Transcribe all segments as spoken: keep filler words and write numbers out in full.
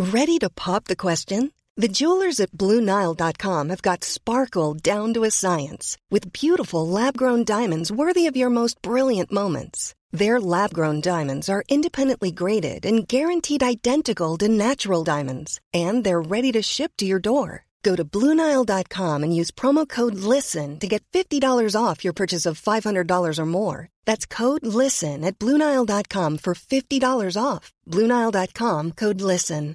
Ready to pop the question? The jewelers at Blue Nile dot com have got sparkle down to a science with beautiful lab-grown diamonds worthy of your most brilliant moments. Their lab-grown diamonds are independently graded and guaranteed identical to natural diamonds, and they're ready to ship to your door. Go to Blue Nile dot com and use promo code LISTEN to get fifty dollars off your purchase of five hundred dollars or more. That's code LISTEN at Blue Nile dot com for fifty dollars off. Blue Nile dot com, code LISTEN.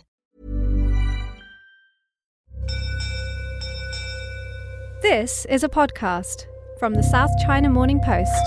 This is a podcast from the South China Morning Post.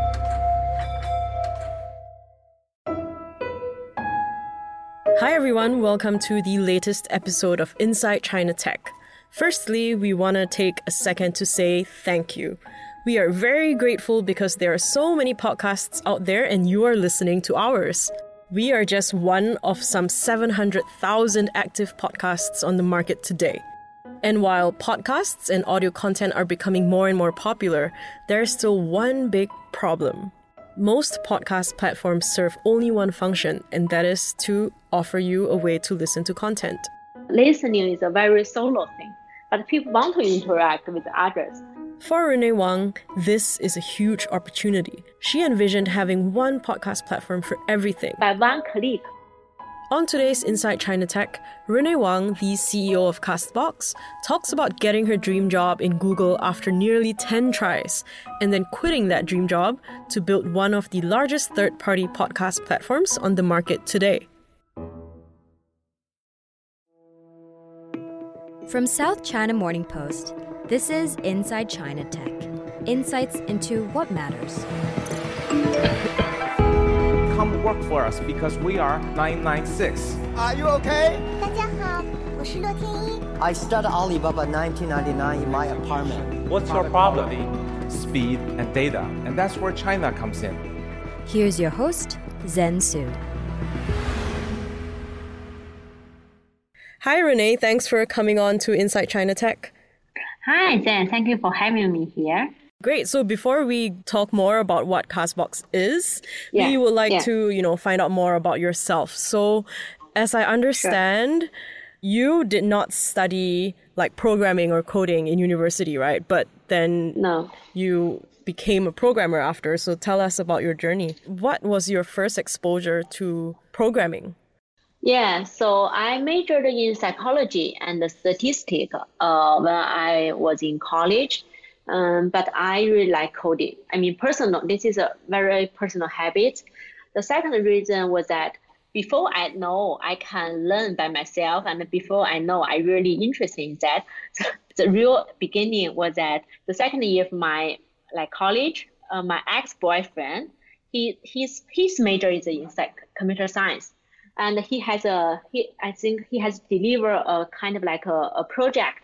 Hi everyone, welcome to the latest episode of Inside China Tech. Firstly, we want to take a second to say thank you. We are very grateful because there are so many podcasts out there and you are listening to ours. We are just one of some seven hundred thousand active podcasts on the market today. And while podcasts and audio content are becoming more and more popular, there's still one big problem. Most podcast platforms serve only one function, and that is to offer you a way to listen to content. Listening is a very solo thing, but people want to interact with others. For Renee Wang, this is a huge opportunity. She envisioned having one podcast platform for everything. By one click. On today's Inside China Tech, Renee Wang, the C E O of Castbox, talks about getting her dream job in Google after nearly ten tries, and then quitting that dream job to build one of the largest third-party podcast platforms on the market today. From South China Morning Post, this is Inside China Tech. Insights into what matters. Come work for us because we are nine nine six. Are you okay? 大家好，我是乐天一。 I started Alibaba nineteen ninety-nine in my apartment. What's your problem? Speed and data. And that's where China comes in. Here's your host, Zen Su. Hi Renee, thanks for coming on to Inside China Tech. Hi, Zen. Thank you for having me here. Great. So before we talk more about what Castbox is, Yeah, we would like yeah. to, you know, find out more about yourself. So as I understand, sure. you did not study like programming or coding in university, right? But then No. you became a programmer after. So tell us about your journey. What was your first exposure to programming? Yeah, so I majored in psychology and statistics uh, when I was in college. Um, but I really like coding. I mean, personal, this is a very personal habit. The second reason was that before I know I can learn by myself, and before I know I really interested in that, so the real beginning was that the second year of my like college, uh, my ex-boyfriend, he his his major is in psych, computer science, and he has a he I think he has delivered a kind of like a, a project.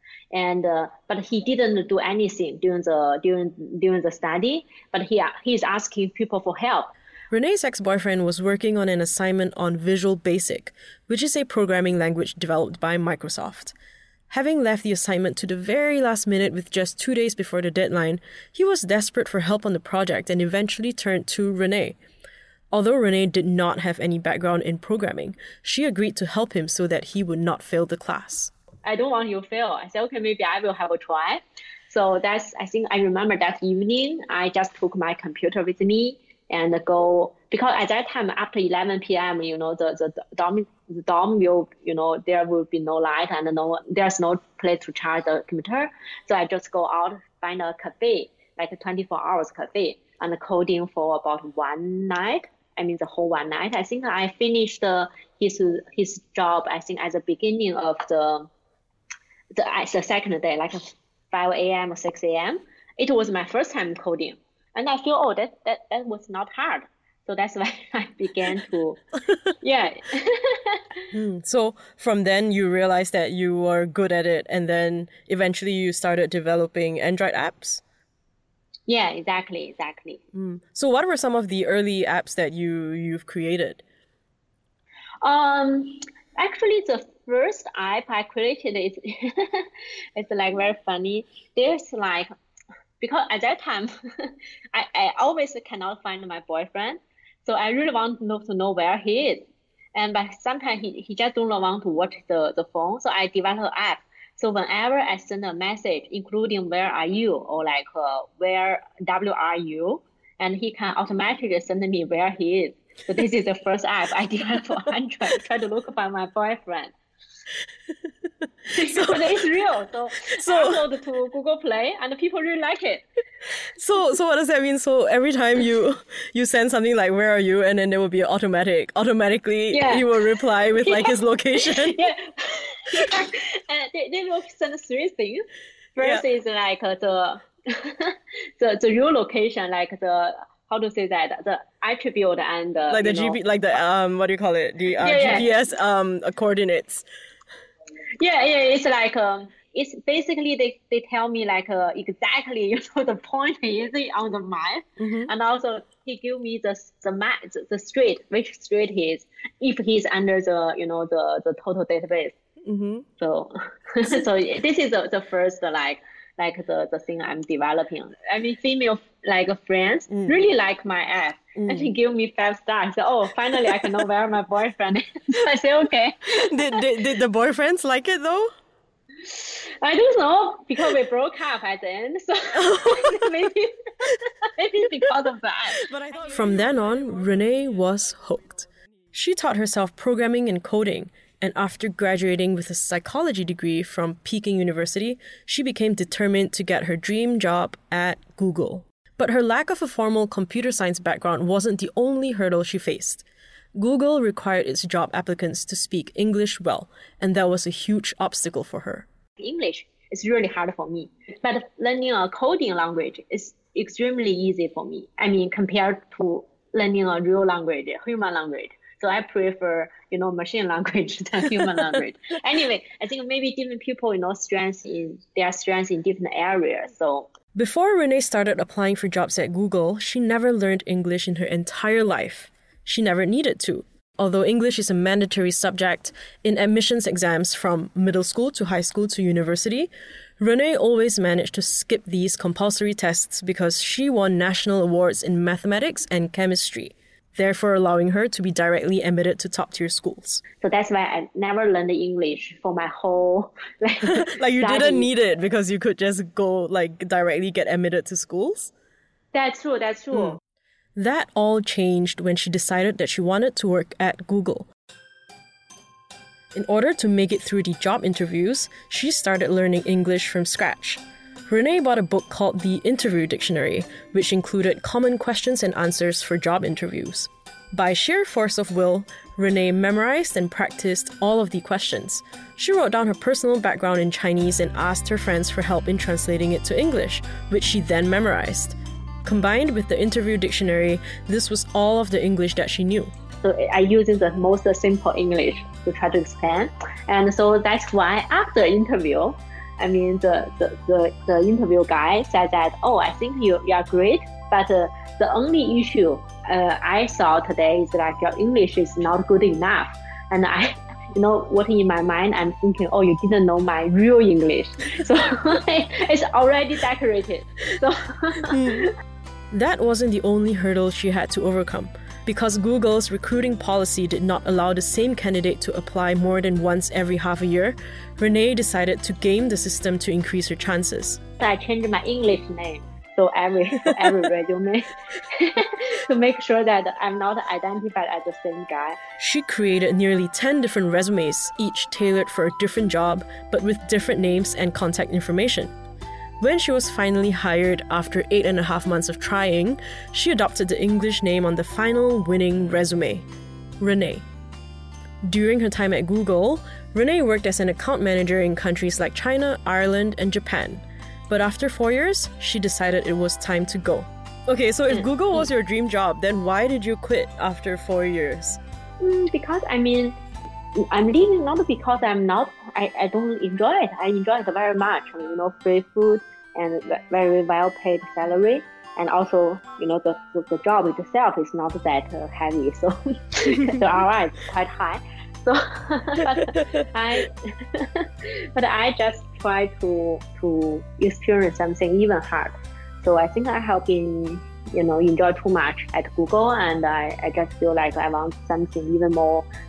And uh, but he didn't do anything during the during during the study. But he he's asking people for help. Renee's ex-boyfriend was working on an assignment on Visual Basic, which is a programming language developed by Microsoft. Having left the assignment to the very last minute with just two days before the deadline, he was desperate for help on the project and eventually turned to Renee. Although Renee did not have any background in programming, she agreed to help him so that he would not fail the class. I don't want you to fail. I said, okay, maybe I will have a try. So that's, I think I remember that evening, I just took my computer with me and go, because at that time, after eleven p.m., you know, the, the, the dorm, the dorm will, you know, there will be no light and no, there's no place to charge the computer. So I just go out, find a cafe, like a twenty-four hours cafe, and coding for about one night. I mean, the whole one night. I think I finished uh, his his job, I think, at the beginning of the, The, the second day, like five a.m. or six a.m. It was my first time coding. And I feel, oh, that, that, that was not hard. So that's why I began to, yeah. hmm. So from then you realized that you were good at it, and then eventually you started developing Android apps? Yeah, exactly, exactly. Mm. So what were some of the early apps that you, you've created? Um, actually, the first app I created is it's like very funny. There's like, because at that time, I, I always cannot find my boyfriend. So I really want to know, to know where he is. And but sometimes he, he just don't want to watch the, the phone. So I developed an app. So whenever I send a message, including where are you or like uh, where W are you, and he can automatically send me where he is. So this is the first app I developed for Android. Try to look for my boyfriend. So but it's real. So, so I upload to Google Play, and people really like it. So, so what does that mean? So every time you you send something like "Where are you?" and then there will be automatic, automatically yeah. he will reply with like yeah. his location. Yeah, yeah. And they, they will send three things. First yeah. is like uh, the the the real location, like the how to say that the attribute and uh, like the G P like the um what do you call it the uh, yeah, G P S yeah. um coordinates. Yeah, yeah, it's like um, it's basically they, they tell me like uh, exactly you know the point is on the map, mm-hmm. and also he give me the the map the, the street which street he is if he's under the you know the the total database. Mm-hmm. So so this is the, the first like like the, the thing I'm developing. I mean female like friends mm. really like my app. Mm. And she give me five stars. So, oh, finally I can know where my boyfriend is. So I say, okay. did, did did the boyfriends like it though? I don't know because we broke up at the end. So maybe maybe because of that. But I thought From then on, Renee was hooked. She taught herself programming and coding. And after graduating with a psychology degree from Peking University, she became determined to get her dream job at Google. But her lack of a formal computer science background wasn't the only hurdle she faced. Google required its job applicants to speak English well, and that was a huge obstacle for her. English is really hard for me, but learning a coding language is extremely easy for me. I mean, compared to learning a real language, human language. So I prefer, you know, machine language than human language. Anyway, I think maybe different people, you know, strengths in their strengths in different areas. So before Renee started applying for jobs at Google, she never learned English in her entire life. She never needed to. Although English is a mandatory subject in admissions exams from middle school to high school to university, Renee always managed to skip these compulsory tests because she won national awards in mathematics and chemistry, therefore allowing her to be directly admitted to top-tier schools. So that's why I never learned English for my whole like, like you study. Didn't need it because you could just go like directly get admitted to schools? That's true, that's true. Mm. That all changed when she decided that she wanted to work at Google. In order to make it through the job interviews, she started learning English from scratch. Renee bought a book called The Interview Dictionary, which included common questions and answers for job interviews. By sheer force of will, Renee memorized and practiced all of the questions. She wrote down her personal background in Chinese and asked her friends for help in translating it to English, which she then memorized. Combined with the interview dictionary, this was all of the English that she knew. So I use the most simple English to try to explain. And so that's why after interview, I mean, the, the, the, the interview guy said that, oh, I think you, you are great, but uh, the only issue uh, I saw today is like your English is not good enough. And I, you know, what in my mind, I'm thinking, oh, you didn't know my real English. So it's already decorated. So that wasn't the only hurdle she had to overcome. Because Google's recruiting policy did not allow the same candidate to apply more than once every half a year, Renee decided to game the system to increase her chances. I changed my English name, so every so every resume, to make sure that I'm not identified as the same guy. She created nearly ten different resumes, each tailored for a different job, but with different names and contact information. When she was finally hired after eight and a half months of trying, she adopted the English name on the final winning resume, Renee. During her time at Google, Renee worked as an account manager in countries like China, Ireland, and Japan. But after four years, she decided it was time to go. Okay, so if Google was your dream job, then why did you quit after four years? Mm, because, I mean, I'm leaving not because I'm not, I, I don't enjoy it. I enjoy it very much. You know, free food and very well-paid salary. And also, you know, the, the, the job itself is not that uh, heavy. So the R O I is quite high. So, but I, but I just try to, to experience something even hard. So I think I have been, you know, enjoy too much at Google. And I, I just feel like I want something even more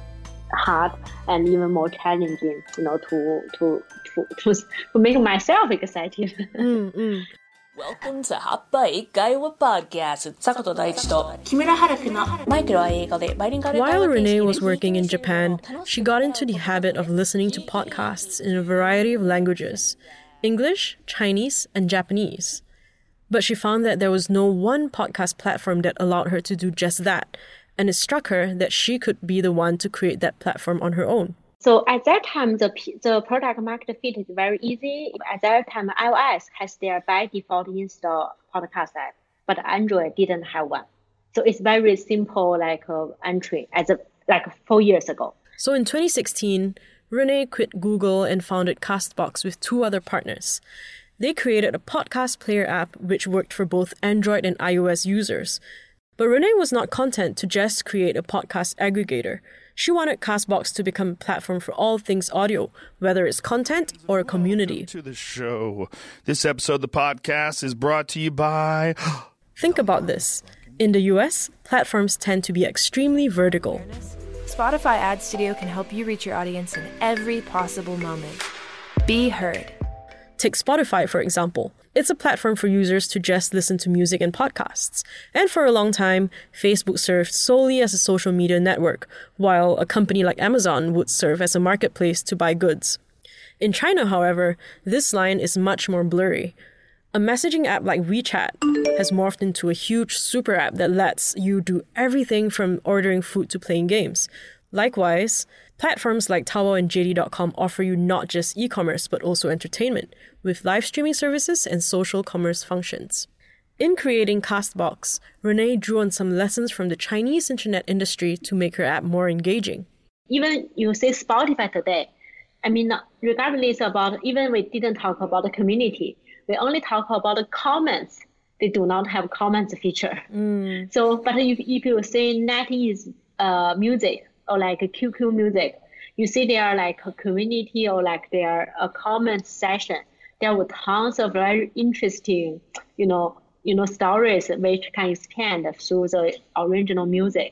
hard and even more challenging, you know, to to to to, to make myself excited. Mm-hmm. Welcome to 葉っぱ英会話 Podcast 坂戸大地と木村春樹のマイケルは英語でバイリンガル While Renee was working in Japan, she got into the habit of listening to podcasts in a variety of languages, English, Chinese, and Japanese. But she found that there was no one podcast platform that allowed her to do just that, and it struck her that she could be the one to create that platform on her own. So at that time, the the product market fit is very easy. At that time, iOS has their by default install podcast app, but Android didn't have one. So it's very simple, like uh, entry as a, like four years ago. So in twenty sixteen, Renee quit Google and founded Castbox with two other partners. They created a podcast player app which worked for both Android and iOS users. But Renee was not content to just create a podcast aggregator. She wanted Castbox to become a platform for all things audio, whether it's content or a community. Welcome to the show. This episode of the podcast is brought to you by... Think about this. In the U S, platforms tend to be extremely vertical. Spotify Ad Studio can help you reach your audience in every possible moment. Be heard. Take Spotify, for example. It's a platform for users to just listen to music and podcasts. And for a long time, Facebook served solely as a social media network, while a company like Amazon would serve as a marketplace to buy goods. In China, however, this line is much more blurry. A messaging app like WeChat has morphed into a huge super app that lets you do everything from ordering food to playing games. Likewise, platforms like Taobao and J D dot com offer you not just e-commerce but also entertainment, with live streaming services and social commerce functions. In creating Castbox, Renee drew on some lessons from the Chinese internet industry to make her app more engaging. Even you say Spotify today, I mean, regardless about, even we didn't talk about the community, we only talk about the comments. They do not have comments feature. Mm. So, but if, if you say NetEase uh, music, or like a Q Q music, you see there are like a community or like there a comment session. There were tons of very interesting, you know, you know, stories which can expand through the original music.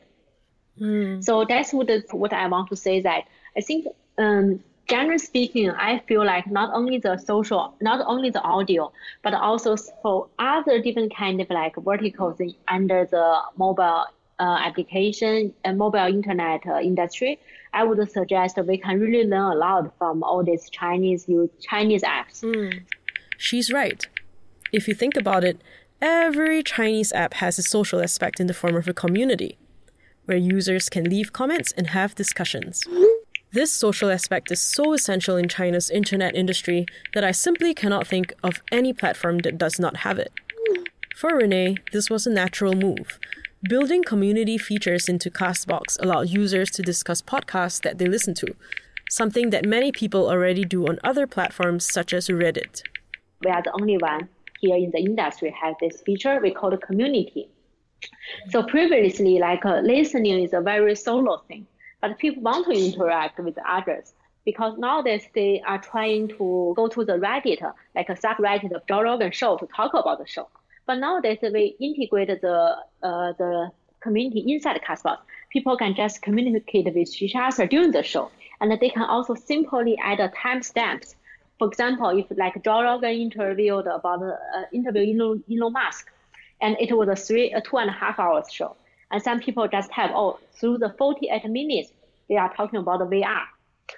Mm. So that's what the, what I want to say, that I think, um, generally speaking, I feel like not only the social, not only the audio, but also for other different kind of like verticals under the mobile Uh, application and mobile internet uh, industry, I would suggest we can really learn a lot from all these Chinese Chinese apps. Mm. She's right. If you think about it, every Chinese app has a social aspect in the form of a community, where users can leave comments and have discussions. This social aspect is so essential in China's internet industry that I simply cannot think of any platform that does not have it. For Renee, this was a natural move. Building community features into Castbox allowed users to discuss podcasts that they listen to, something that many people already do on other platforms such as Reddit. We are the only one here in the industry has this feature we call the community. So previously, like uh, listening is a very solo thing, but people want to interact with others because nowadays they are trying to go to the Reddit, like a subreddit of Joe Rogan show to talk about the show. But nowadays we integrate the uh, the community inside Castbox. People can just communicate with each other during the show, and they can also simply add a timestamps. For example, if like Joe Rogan interviewed about uh, interview Elon, Elon Musk, and it was a three a two and a half hours show, and some people just have oh through the forty-eight minutes they are talking about the V R,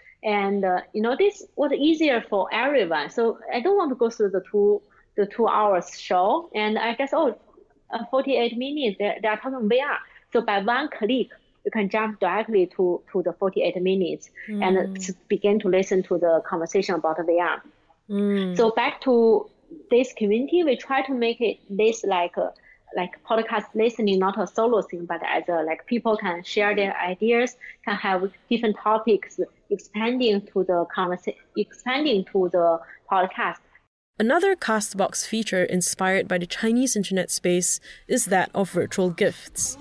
and uh, you know this was easier for everyone. So I don't want to go through the two. the two hours show, and I guess, oh, uh, forty-eight minutes, they they are talking V R. So by one click, you can jump directly to, to the forty-eight minutes mm. and to begin to listen to the conversation about the V R. Mm. So back to this community, we try to make it this like a, like podcast listening, not a solo thing, but as a, like people can share their ideas, can have different topics expanding to the conversation, expanding to the podcast. Another Castbox feature inspired by the Chinese internet space is that of virtual gifts.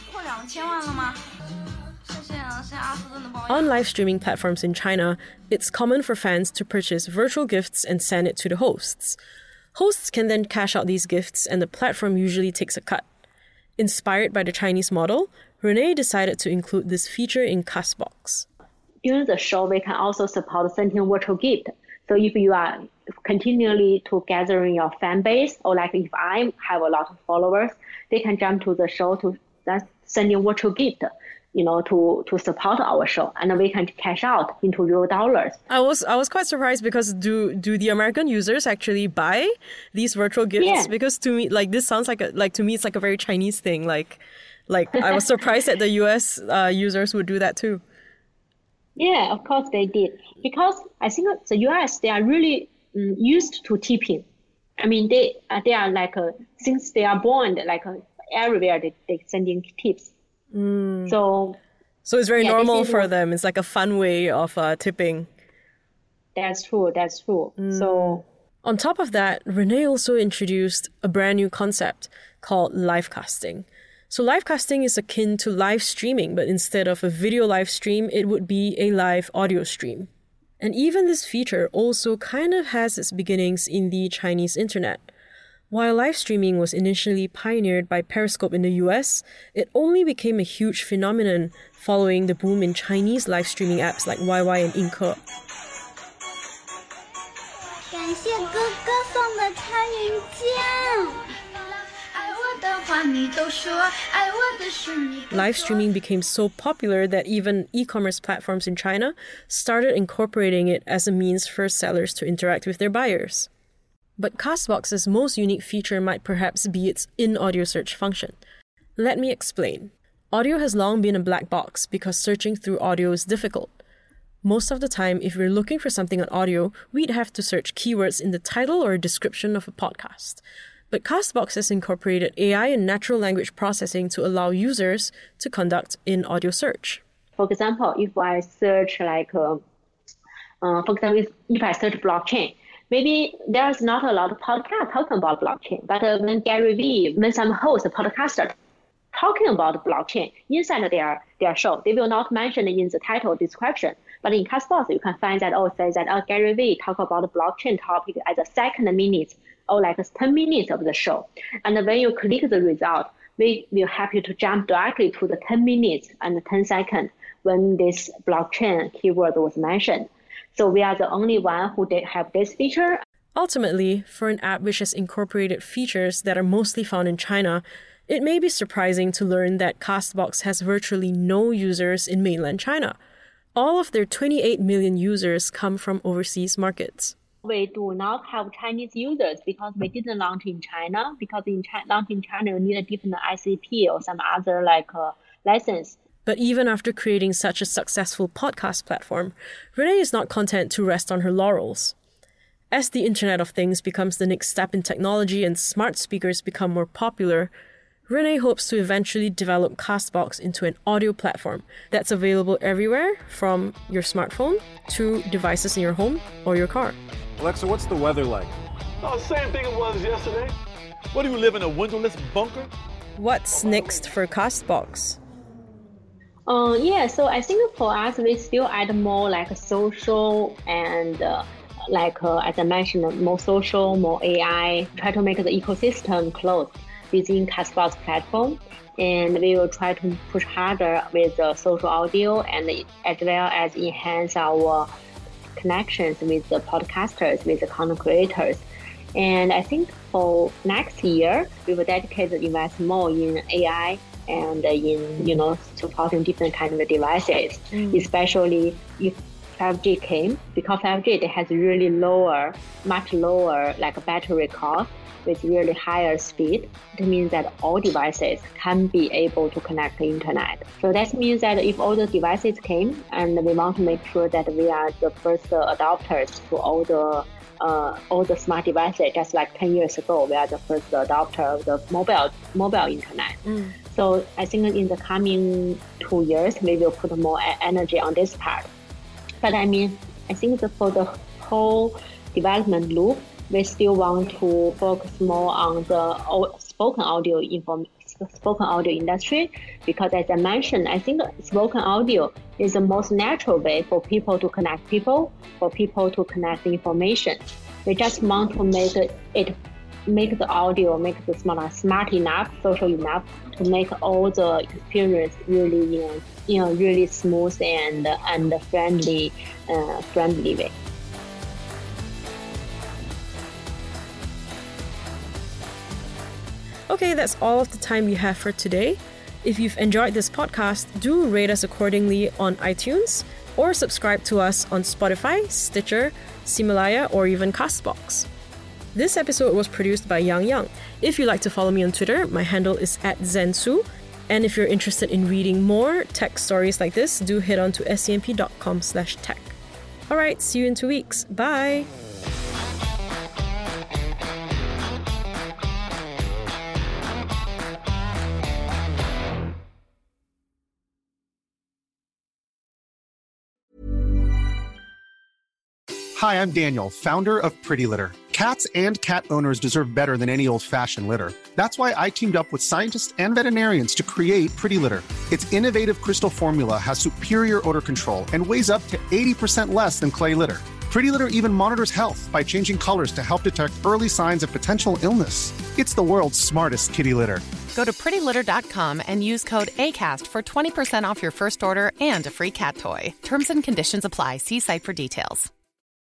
On live streaming platforms in China, it's common for fans to purchase virtual gifts and send it to the hosts. Hosts can then cash out these gifts and the platform usually takes a cut. Inspired by the Chinese model, Renee decided to include this feature in Castbox. during the show, we can also support sending virtual gift. So if you are continually to gathering your fan base, or like if I have a lot of followers, they can jump to the show to that's sending virtual gift, you know, to, to support our show, and we can cash out into real dollars. I was I was quite surprised because do do the American users actually buy these virtual gifts? Yeah. Because to me, like this sounds like a, like to me it's like a very Chinese thing. Like like I was surprised that the U S uh, users would do that too. Yeah, of course they did, because I think the U S, they are really um, used to tipping. I mean, they uh, they are like uh, since they are born, like uh, everywhere they they sending tips. Mm. So, so it's very yeah, normal for what, them. It's like a fun way of uh, tipping. That's true. That's true. Mm. So, on top of that, Renee also introduced a brand new concept called live casting. So live casting is akin to live streaming, but instead of a video live stream, it would be a live audio stream. And even this feature also kind of has its beginnings in the Chinese internet. While live streaming was initially pioneered by Periscope in the U S, it only became a huge phenomenon following the boom in Chinese live streaming apps like Y Y and Inke. 感谢哥哥送的参云剑。 Live streaming became so popular that even e-commerce platforms in China started incorporating it as a means for sellers to interact with their buyers. But Castbox's most unique feature might perhaps be its in-audio search function. Let me explain. Audio has long been a black box because searching through audio is difficult. Most of the time, if we're looking for something on audio, we'd have to search keywords in the title or description of a podcast. But Castbox has incorporated A I and natural language processing to allow users to conduct in-audio search. For example, if I search like, uh, uh, for example, if, if I search blockchain, maybe there's not a lot of podcasts talking about blockchain, but uh, when Gary Vee, when some host, podcaster, talking about blockchain inside their, their show, they will not mention it in the title description. But in Castbox, you can find that, oh, say that oh, Gary Vee talk about the blockchain topic as a second minute or like ten minutes of the show. And when you click the result, we will help you to jump directly to the ten minutes and ten seconds when this blockchain keyword was mentioned. So we are the only one who did have this feature. Ultimately, for an app which has incorporated features that are mostly found in China, it may be surprising to learn that Castbox has virtually no users in mainland China. All of their twenty-eight million users come from overseas markets. We do not have Chinese users because we didn't launch in China, because in China, launch in China, you need a different I C P or some other like uh, license. But even after creating such a successful podcast platform, Renee is not content to rest on her laurels. As the Internet of Things becomes the next step in technology and smart speakers become more popular, Renee hopes to eventually develop Castbox into an audio platform that's available everywhere, from your smartphone to devices in your home or your car. Alexa, what's the weather like? Oh, same thing it was yesterday. What, do you live in a windowless bunker? What's next for Castbox? Uh, yeah, so I think for us, we still add more like social and uh, like, uh, as I mentioned, more social, more A I, try to make the ecosystem close within Castbox platform. And we will try to push harder with the social audio and as well as enhance our connections with the podcasters, with the content creators. And I think for next year, we will dedicate the invest more in A I and in, you know, supporting different kinds of devices, mm. especially if five G came, because five G, it has really lower, much lower like battery cost with really higher speed. It means that all devices can be able to connect to the internet. So that means that if all the devices came, and we want to make sure that we are the first adopters to all the uh, all the smart devices, just like ten years ago, we are the first adopter of the mobile mobile internet. Mm. So I think in the coming two years, we will put more energy on this part. But I mean, I think that for the whole development loop, we still want to focus more on the spoken audio inform spoken audio industry, because as I mentioned, I think spoken audio is the most natural way for people to connect people, for people to connect information. We just want to make it make the audio, make the smart smart enough, social enough to make all the experience really, you know, you know, really smooth and and friendly, uh, friendly way. Okay, that's all of the time we have for today. If you've enjoyed this podcast, do rate us accordingly on iTunes or subscribe to us on Spotify, Stitcher, Himalaya, or even Castbox. This episode was produced by Yang Yang. If you'd like to follow me on Twitter, my handle is at Zensu. And if you're interested in reading more tech stories like this, do head on to scmp.com slash tech. All right, see you in two weeks. Bye. Hi, I'm Daniel, founder of Pretty Litter. Cats and cat owners deserve better than any old-fashioned litter. That's why I teamed up with scientists and veterinarians to create Pretty Litter. Its innovative crystal formula has superior odor control and weighs up to eighty percent less than clay litter. Pretty Litter even monitors health by changing colors to help detect early signs of potential illness. It's the world's smartest kitty litter. Go to pretty litter dot com and use code ACAST for twenty percent off your first order and a free cat toy. Terms and conditions apply. See site for details.